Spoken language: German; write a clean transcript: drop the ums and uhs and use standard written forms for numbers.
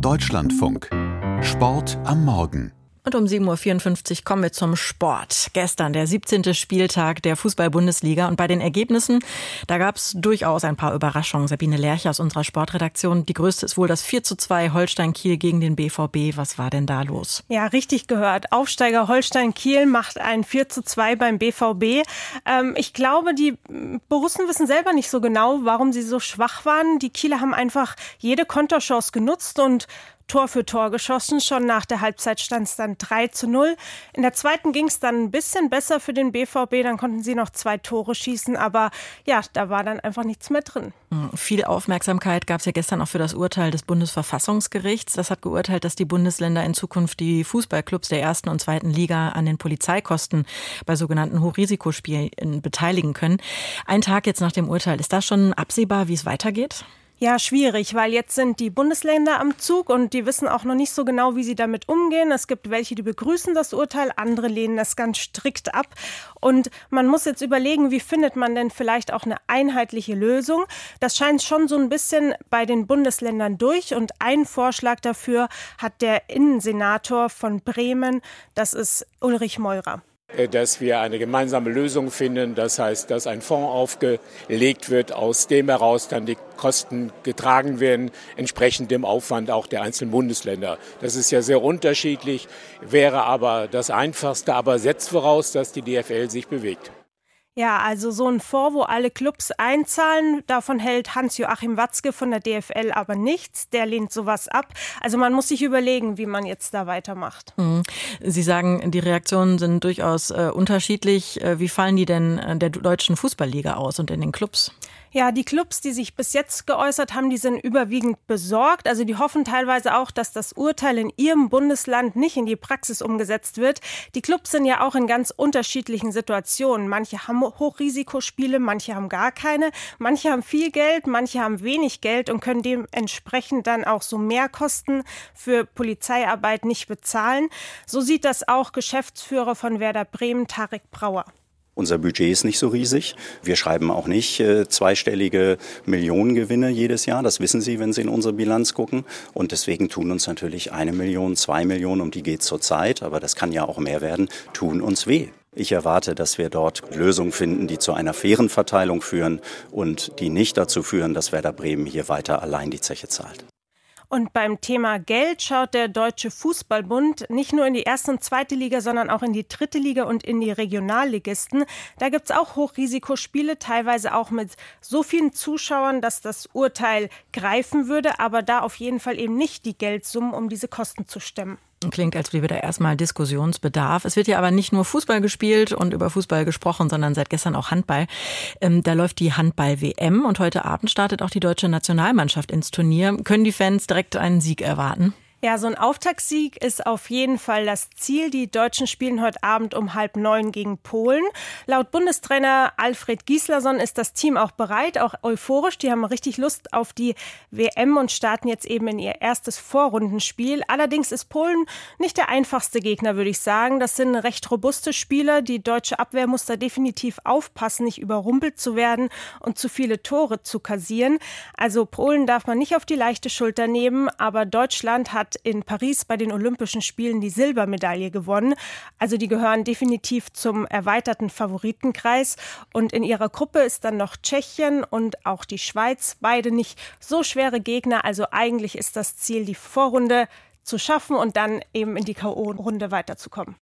Deutschlandfunk. Sport am Morgen. Und um 7.54 Uhr kommen wir zum Sport. Gestern der 17. Spieltag der Fußball-Bundesliga. Und bei den Ergebnissen, da gab es durchaus ein paar Überraschungen. Sabine Lerche aus unserer Sportredaktion. Die größte ist wohl das 4:2 Holstein Kiel gegen den BVB. Was war denn da los? Ja, richtig gehört. Aufsteiger Holstein Kiel macht ein 4:2 beim BVB. Ich glaube, die Borussen wissen selber nicht so genau, warum sie so schwach waren. Die Kieler haben einfach jede Konterchance genutzt und Tor für Tor geschossen. Schon nach der Halbzeit stand es dann 3:0. In der zweiten ging es dann ein bisschen besser für den BVB. Dann konnten sie noch 2 Tore schießen. Aber ja, da war dann einfach nichts mehr drin. Viel Aufmerksamkeit gab es ja gestern auch für das Urteil des Bundesverfassungsgerichts. Das hat geurteilt, dass die Bundesländer in Zukunft die Fußballclubs der 1. und 2. Liga an den Polizeikosten bei sogenannten Hochrisikospielen beteiligen können. Ein Tag jetzt nach dem Urteil. Ist das schon absehbar, wie es weitergeht? Ja, schwierig, weil jetzt sind die Bundesländer am Zug und die wissen auch noch nicht so genau, wie sie damit umgehen. Es gibt welche, die begrüßen das Urteil, andere lehnen das ganz strikt ab. Und man muss jetzt überlegen, wie findet man denn vielleicht auch eine einheitliche Lösung. Das scheint schon so ein bisschen bei den Bundesländern durch. Und einen Vorschlag dafür hat der Innensenator von Bremen, das ist Ulrich Meurer. Dass wir eine gemeinsame Lösung finden. Das heißt, dass ein Fonds aufgelegt wird, aus dem heraus dann die Kosten getragen werden, entsprechend dem Aufwand auch der einzelnen Bundesländer. Das ist ja sehr unterschiedlich, wäre aber das Einfachste, aber setzt voraus, dass die DFL sich bewegt. Ja, also so ein Fonds, wo alle Clubs einzahlen, davon hält Hans-Joachim Watzke von der DFL aber nichts. Der lehnt sowas ab. Also man muss sich überlegen, wie man jetzt da weitermacht. Sie sagen, die Reaktionen sind durchaus unterschiedlich. Wie fallen die denn der deutschen Fußballliga aus und in den Clubs? Ja, die Clubs, die sich bis jetzt geäußert haben, die sind überwiegend besorgt. Also die hoffen teilweise auch, dass das Urteil in ihrem Bundesland nicht in die Praxis umgesetzt wird. Die Clubs sind ja auch in ganz unterschiedlichen Situationen. Manche haben Hochrisikospiele, manche haben gar keine. Manche haben viel Geld, manche haben wenig Geld und können dementsprechend dann auch so Mehrkosten für Polizeiarbeit nicht bezahlen. So sieht das auch Geschäftsführer von Werder Bremen, Tarek Brauer. Unser Budget ist nicht so riesig. Wir schreiben auch nicht zweistellige Millionengewinne jedes Jahr. Das wissen Sie, wenn Sie in unsere Bilanz gucken. Und deswegen tun uns natürlich 1 Million, 2 Millionen, um die geht es zurzeit, aber das kann ja auch mehr werden, tun uns weh. Ich erwarte, dass wir dort Lösungen finden, die zu einer fairen Verteilung führen und die nicht dazu führen, dass Werder Bremen hier weiter allein die Zeche zahlt. Und beim Thema Geld schaut der Deutsche Fußballbund nicht nur in die 1. und 2. Liga, sondern auch in die 3. Liga und in die Regionalligisten. Da gibt es auch Hochrisikospiele, teilweise auch mit so vielen Zuschauern, dass das Urteil greifen würde, aber da auf jeden Fall eben nicht die Geldsummen, um diese Kosten zu stemmen. Klingt, als wäre da erstmal Diskussionsbedarf. Es wird ja aber nicht nur Fußball gespielt und über Fußball gesprochen, sondern seit gestern auch Handball. Da läuft die Handball-WM und heute Abend startet auch die deutsche Nationalmannschaft ins Turnier. Können die Fans direkt einen Sieg erwarten? Ja, so ein Auftaktsieg ist auf jeden Fall das Ziel. Die Deutschen spielen heute Abend um 8:30 gegen Polen. Laut Bundestrainer Alfred Gislason ist das Team auch bereit, auch euphorisch. Die haben richtig Lust auf die WM und starten jetzt eben in ihr erstes Vorrundenspiel. Allerdings ist Polen nicht der einfachste Gegner, würde ich sagen. Das sind recht robuste Spieler. Die deutsche Abwehr muss da definitiv aufpassen, nicht überrumpelt zu werden und zu viele Tore zu kassieren. Also Polen darf man nicht auf die leichte Schulter nehmen, aber Deutschland hat in Paris bei den Olympischen Spielen die Silbermedaille gewonnen. Also die gehören definitiv zum erweiterten Favoritenkreis. Und in ihrer Gruppe ist dann noch Tschechien und auch die Schweiz. Beide nicht so schwere Gegner. Also eigentlich ist das Ziel, die Vorrunde zu schaffen und dann eben in die K.O.-Runde weiterzukommen.